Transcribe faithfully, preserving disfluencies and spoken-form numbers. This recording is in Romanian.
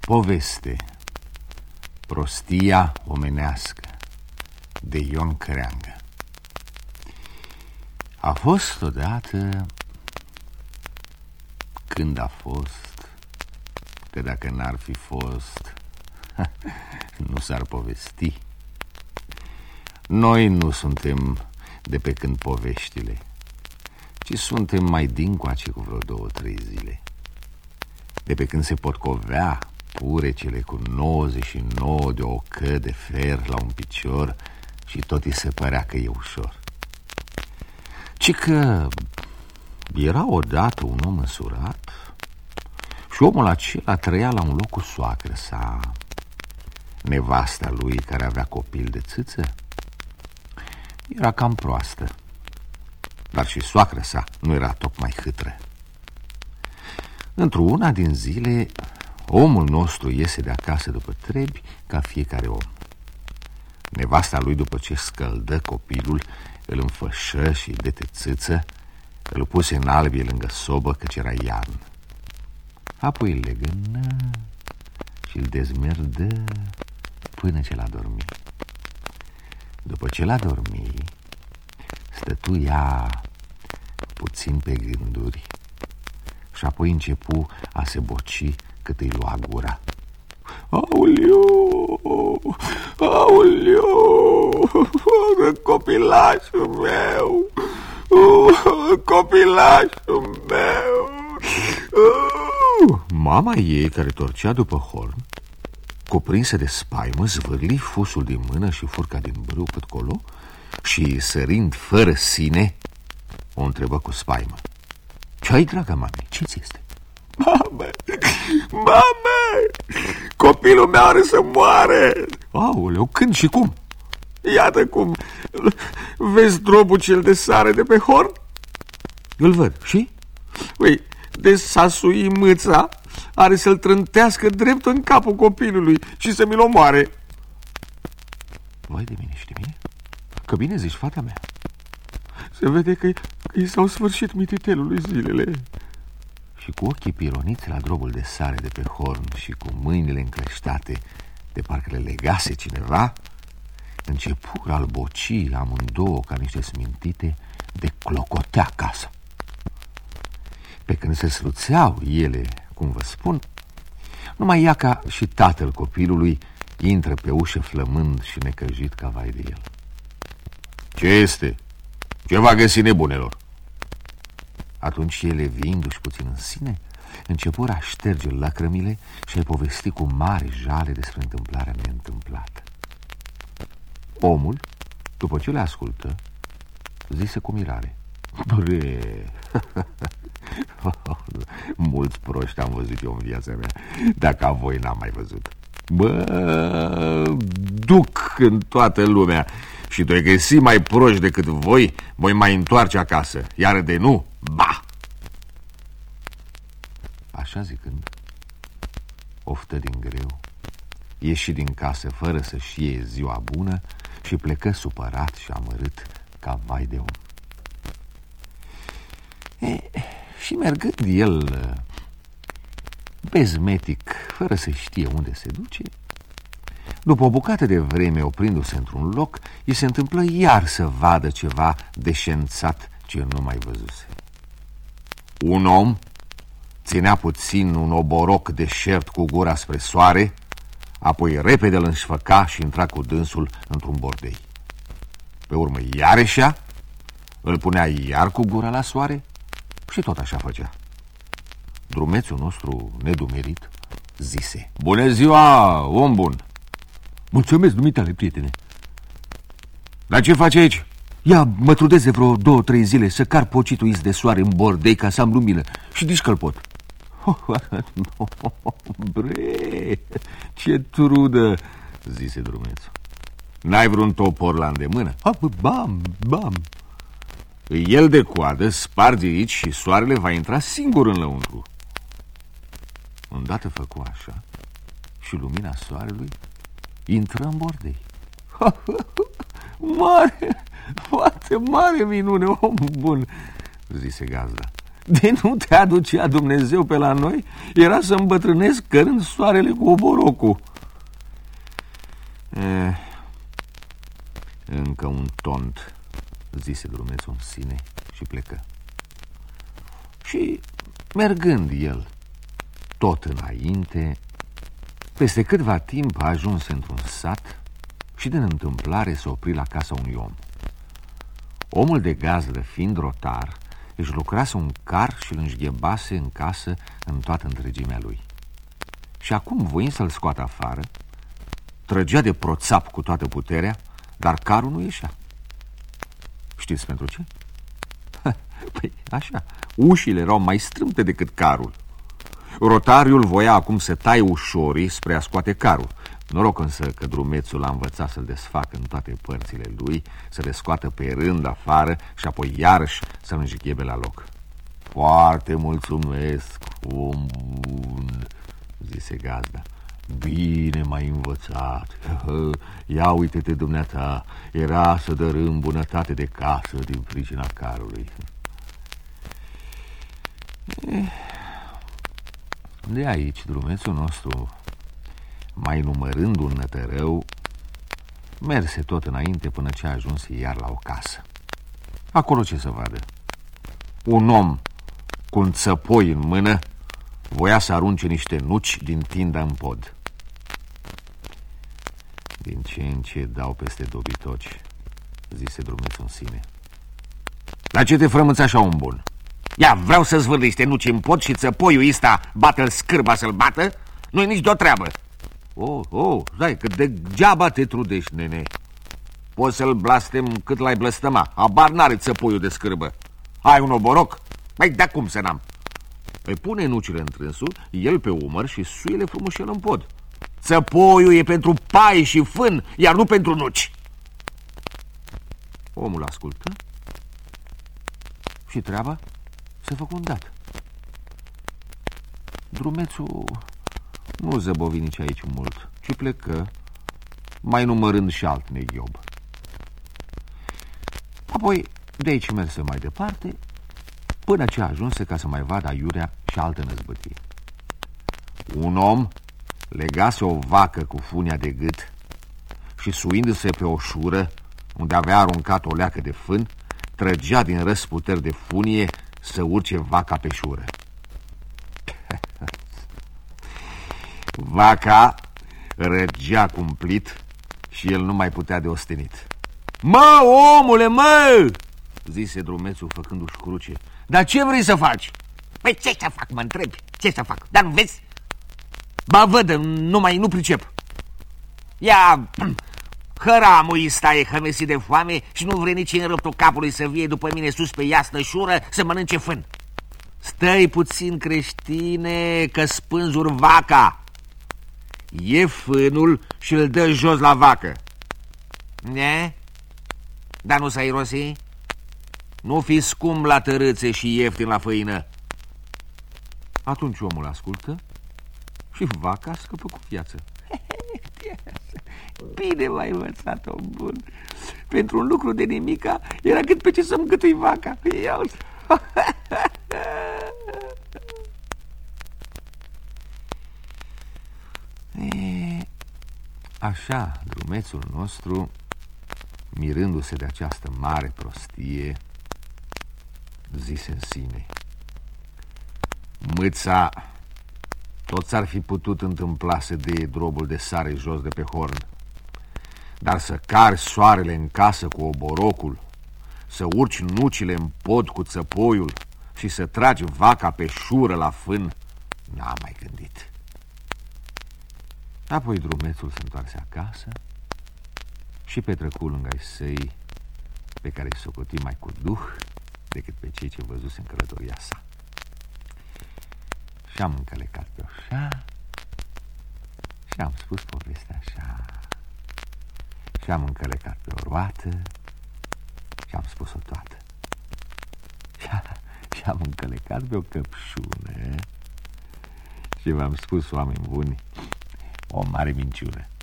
Poveste. Prostia omenească, de Ion Creangă. A fost odată, când a fost, că dacă n-ar fi fost, nu s-ar povesti. Noi nu suntem de pe când poveștile, ci suntem mai dincoace cu vreo două, trei zile. De pe când se potcovea purecele cu nouăzeci și nouă de ocă de fer la un picior și tot îi se părea că e ușor. Ci că era odată un om însurat și omul acela trăia la un loc cu soacră sa. Nevasta lui, care avea copil de țâță, era cam proastă, dar și soacră sa nu era tocmai hâtră. Într-una din zile, omul nostru iese de acasă după trebi, ca fiecare om. Nevasta lui, după ce scăldă copilul, îl înfășă și de țâță, îl puse în albie lângă sobă, căci era iarnă. Apoi îl legănă și îl dezmerdă până ce l-a dormit. După ce l-a dormit, stătu ea puțin pe gânduri și apoi începu a se boci cât îi lua gura. Aoleu, aoleu, copilașul meu, copilașul meu. Mama ei, care torcea după horn, cuprinsă de spaimă, zvârli fusul din mână și furca din brâu cât colo și, sărind fără sine, o întrebă cu spaimă. Ce-ai, dragă mame? Ce-ți este? Mamă, mamă, copilul meu are să moare. Aoleu, când și cum? Iată cum. Vezi drobul cel de sare de pe horn? Îl văd, și? Păi, de s-a sui mâța, are să-l trântească drept în capul copilului și să mi-l omoare. Vai de mine, știi mie? Că bine zici, fata mea. Se vede că i s-au sfârșit mititelului zilele. Și cu ochii pironiți la drobul de sare de pe horn și cu mâinile încleștate, de parcă le legase cineva, începură al boci amândouă ca niște smintite de clocotea casa. Pe când se sruțeau ele, cum vă spun, numai Iaca și tatăl copilului intră pe ușă flămând și necăjit ca vai de el. Ce este? Ce va găsi nebunelor? Atunci ele, viindu-și puțin în sine, începură a șterge lacrămile și a povesti cu mare jale despre întâmplarea neîntâmplată. Omul, după ce le ascultă, zise cu mirare: Bre, mulți proști am văzut eu în viața mea, dar ca voi n-am mai văzut. Bă, duc în toată lumea și doi găsi mai proști decât voi, voi mai întoarce acasă, iar de nu, ba! Așa zicând, oftă din greu, ieși din casă fără să știe ziua bună și plecă supărat și amărât ca vai de om. E, și mergând el bezmetic, fără să știe unde se duce, după o bucată de vreme, oprindu-se într-un loc, îi se întâmplă iar să vadă ceva deșențat ce nu mai văzuse. Un om ținea puțin un oboroc deșert cu gura spre soare, apoi repede îl înșfăca și intra cu dânsul într-un bordei. Pe urmă iarășea, îl punea iar cu gura la soare și tot așa făcea. Drumețul nostru, nedumerit, zise: Bună ziua, om bun! Mulțumesc, dumitale, prietene. Dar ce faci aici? Ia, mă trudez de vreo două, trei zile să car pocitul is de soare în bordei ca să am lumină și nici că-l pot. Oh, no, bre, ce trudă, zise drumețul. N-ai vreun topor la îndemână? Ah, bam, bam. El de coadă, sparge aici și soarele va intra singur în lăuntru. Îndată făcu așa și lumina soarelui intră în bordei. Mare, foarte mare minune, om bun, zise gazda. De nu te aducea Dumnezeu pe la noi, era să îmbătrânesc cărând soarele cu oborocul. Eh, încă un tont, zise drumețul în sine și plecă. Și mergând el tot înainte, peste câtva timp a ajuns într-un sat și din întâmplare s-a oprit la casa unui om. Omul de gazdă, fiind rotar, își lucrase un car și îl înșghebase în casă în toată întregimea lui. Și acum, voind să-l scoată afară, trăgea de proțap cu toată puterea, dar carul nu ieșea. Știți pentru ce? Păi așa, ușile erau mai strâmte decât carul. Rotariul voia acum să taie ușorii spre a scoate carul. Noroc însă că drumețul a învățat să-l desfacă în toate părțile lui, să le scoată pe rând afară și apoi iarăși să-l înjighebe la loc. Foarte mulțumesc, om bun, zise gazda. Bine m-ai învățat. Ia uite-te, dumneata, era să dărâm bunătate de casă din pricina carului. De aici drumețul nostru, mai numărând un nătărău, merse tot înainte până ce a ajuns iar la o casă. Acolo ce să vadă? Un om cu un țăpoi în mână voia să arunce niște nuci din tinda în pod. Din ce în ce dau peste dobitoci, zise drumețul în sine. La ce te frămânți așa, om bun? Ia, vreau să zvârli niște nuci în pod și țăpoiul ăsta bate-l scârba să-l bată? Nu-i nici de-o treabă. Oh, oh, stai, că degeaba te trudești, nene. Poți să-l blastem cât l-ai blăstăma. Abar n-are țăpoiul de scârbă. Ai un oboroc? Băi, de cum să n-am? Îi pune nucile în trânsul, el pe umăr și suile frumușel în pod. Țăpoiul e pentru pai și fân, iar nu pentru nuci. Omul ascultă și treaba se făcu îndată. Drumețul nu zăbovi nici aici mult, ci plecă, mai numărând și alt neghiob. Apoi de aici merse mai departe, până ce ajunse ca să mai vadă aiurea și alte năzbătiri. Un om legase o vacă cu funia de gât și, suindu-se pe o șură unde avea aruncat o leacă de fân, trăgea din răsputeri de funie să urce vaca pe șură. Vaca răgea cumplit și el nu mai putea de ostenit. Mă, omule, mă! Zise drumețul făcându-și cruce. Dar ce vrei să faci? Păi ce să fac, mă întrebi? Ce să fac? Dar nu vezi? Ba văd, nu mai nu pricep. Ia, hăramul ăsta e hămesit de foame și nu vrei nici în răptul capului să vie după mine sus pe iasnă șură să mănânce fân. Stai puțin, creștine, că spânzuri vaca. E fânul și îl dă jos la vacă. Ne? Dar nu s-a irosi? Nu fi scump la tărâțe și ieftin la făină. Atunci omul ascultă și vaca scăpă cu viață. Bine m-ai învățat, om bun. Pentru un lucru de nimica era cât pe ce să-mi gâtui vaca. Ia e, așa, drumețul nostru, mirându-se de această mare prostie, zise în sine: mâța, tot s-ar fi putut întâmpla să dea drobul de sare jos de pe horn, dar să cari soarele în casă cu oborocul, să urci nucile în pod cu țăpoiul și să tragi vaca pe șură la fân, n-am mai gândit. Apoi drumețul se întoarse acasă și petrecu lângă ai săi, pe care îi socoti mai cu duh decât pe cei ce văzuse în călătoria sa. Și-am încălecat pe oșa și-am spus povestea așa. Și-am încălecat pe o roată și-am spus-o toată. Și-am încălecat pe o căpșună și v-am spus, oameni buni, o mare minciună.